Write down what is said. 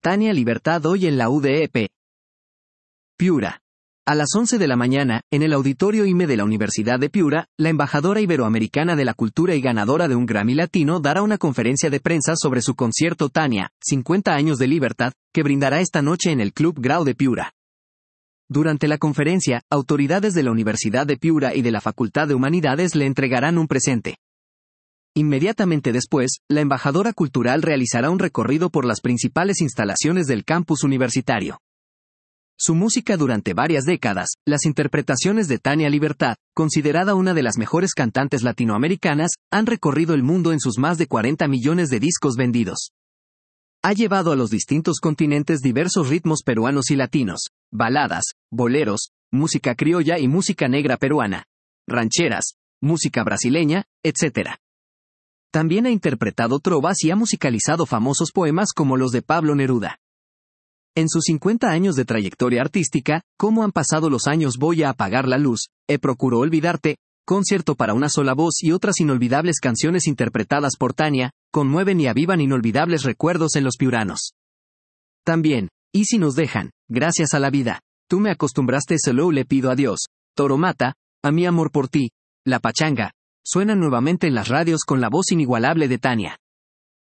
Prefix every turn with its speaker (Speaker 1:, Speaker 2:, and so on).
Speaker 1: Tania Libertad hoy en la UDEP. Piura. A las 11 de la mañana, en el Auditorio IME de la Universidad de Piura, la embajadora iberoamericana de la cultura y ganadora de un Grammy Latino dará una conferencia de prensa sobre su concierto Tania, 50 años de libertad, que brindará esta noche en el Club Grau de Piura. Durante la conferencia, autoridades de la Universidad de Piura y de la Facultad de Humanidades le entregarán un presente. Inmediatamente después, la embajadora cultural realizará un recorrido por las principales instalaciones del campus universitario. Su música durante varias décadas, las interpretaciones de Tania Libertad, considerada una de las mejores cantantes latinoamericanas, han recorrido el mundo en sus más de 40 millones de discos vendidos. Ha llevado a los distintos continentes diversos ritmos peruanos y latinos, baladas, boleros, música criolla y música negra peruana, rancheras, música brasileña, etc. También ha interpretado trovas y ha musicalizado famosos poemas como los de Pablo Neruda. En sus 50 años de trayectoria artística, ¿Cómo han pasado los años? Voy a apagar la luz, Procuro olvidarte, Concierto para una sola voz y otras inolvidables canciones interpretadas por Tania, conmueven y avivan inolvidables recuerdos en los piuranos. También, ¿y si nos dejan? Gracias a la vida. Tú me acostumbraste, solo le pido a Dios. Toro Mata, A mi amor por ti, La Pachanga, suenan nuevamente en las radios con la voz inigualable de Tania.